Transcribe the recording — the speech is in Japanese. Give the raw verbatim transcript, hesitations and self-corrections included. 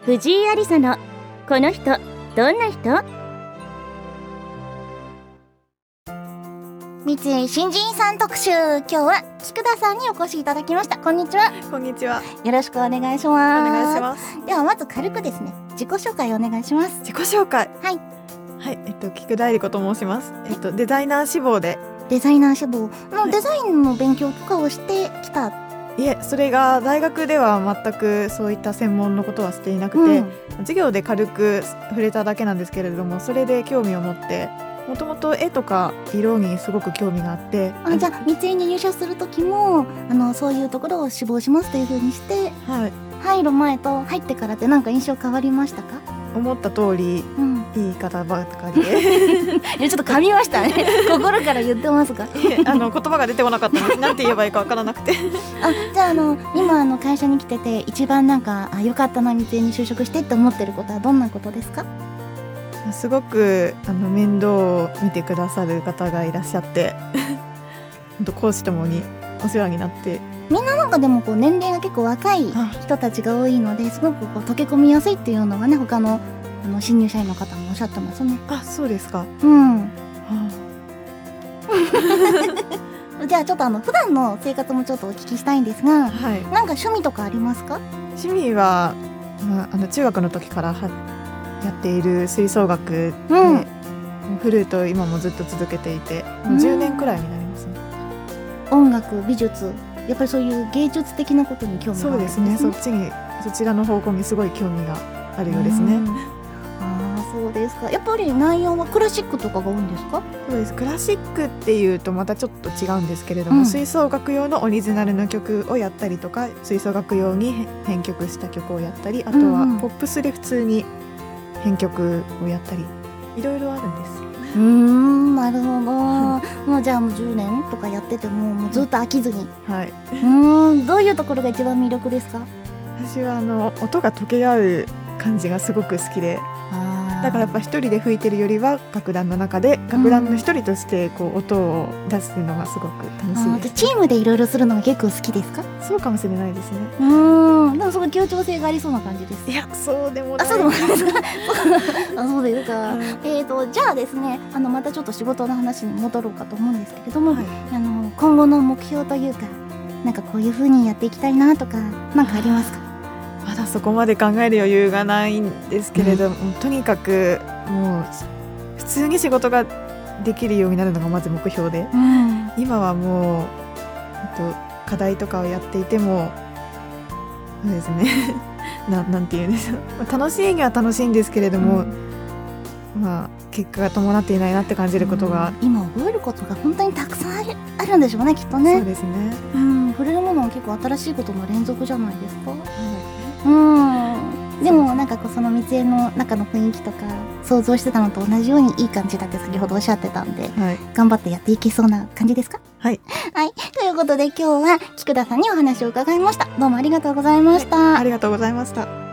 藤井有沙のこの人どんな人。 三井新人さん特集、今日は菊田さんにお越しいただきました。こんにちは。 こんにちは。 よろしくお願いします。お願いします。 ではまず軽くですね、自己紹介お願いします。 自己紹介。 はいはい、えっと菊田絵里子と申します。えっとデザイナー志望で。 デザイナー志望のデザインの勉強とかをしてきた。 いえ、それが大学では全くそういった専門のことはしていなくて、うん、授業で軽く触れただけなんですけれども、それで興味を持って、もともと絵とか色にすごく興味があって。 あ、じゃあ三井に入社する時もあのそういうところを志望しますという風にして、はい、入る前と入ってからって何か印象変わりましたか？ 思った通り、うん、いい方ばっかりでいやちょっと噛みましたね心から言ってますか？ あの言葉が出てこなかったんです。なんて言えばいいかわからなくてあ、じゃあ、あの今あの会社に来てて一番なんかあ良かったな三井に就職してって思ってることはどんなことですか？ すごくあの面倒を見てくださる方がいらっしゃって本当講師ともにお世話になって、 みんななんかでもこう年齢が結構若い人たちが多いので、すごくこう溶け込みやすいっていうのがね、他のあの新入社員の方もおっしゃってますね。 あ、そうですか。 うん、はあ、じゃあちょっとあの普段の生活もちょっとお聞きしたいんですが、はい、なんか趣味とかありますか？ 趣味は、まあ、あの中学の時からはやっている吹奏楽で、うん、フルートを今もずっと続けていて、もうじゅうねんくらいになりますね。 音楽、美術、やっぱりそういう芸術的なことに興味があるんですね。 そうですね、そっちにそちらの方向にすごい興味があるようですね。 ああ、そうですか。やっぱり内容はクラシックとかが多いんですか？ そうです。クラシックっていうとまたちょっと違うんですけれども、うん、吹奏楽用のオリジナルの曲をやったりとか、吹奏楽用に編曲した曲をやったり、あとはポップスで普通に編曲をやったり、いろいろあるんです。 うーん、なるほど、はい、もうじゃあもうじゅうねんとかやっててももうずっと飽きずに、はい、うーん、どういうところが一番魅力ですか？ 私はあの音が溶け合う感じがすごく好きで、だからやっぱ一人で吹いてるよりは楽団の中で楽団の一人としてこう音を出すのがすごく楽しいです。 チームでいろいろするのが結構好きですか？ そうかもしれないですね。 うーん、でもすごい協調性がありそうな感じです。 いや、そうでもない。 あ、そうでもないですかあ、そうですか、うん、えーとじゃあですね、あのまたちょっと仕事の話に戻ろうかと思うんですけれども、はい、あの今後の目標というか、なんかこういう風にやっていきたいなとかなんかありますか？ まだそこまで考える余裕がないんですけれども、うん、とにかくもう普通に仕事ができるようになるのがまず目標で、うん、今はもう課題とかをやっていてもそうですねな, なんて言うんでしょう、楽しいには楽しいんですけれども、うん、まあ結果が伴っていないなって感じることが、 うん、今覚えることが本当にたくさんあ る, あるんでしょうね、きっとね。 そうですね、 うん、触れるものは結構新しいことの連続じゃないですか。うん、うん、でもなんかこうその三井の中の雰囲気とか想像してたのと同じようにいい感じだって先ほどおっしゃってたんで、はい、頑張ってやっていけそうな感じですか？ はい、 はい、ということで今日は菊田さんにお話を伺いました。どうもありがとうございました。 はい、ありがとうございました。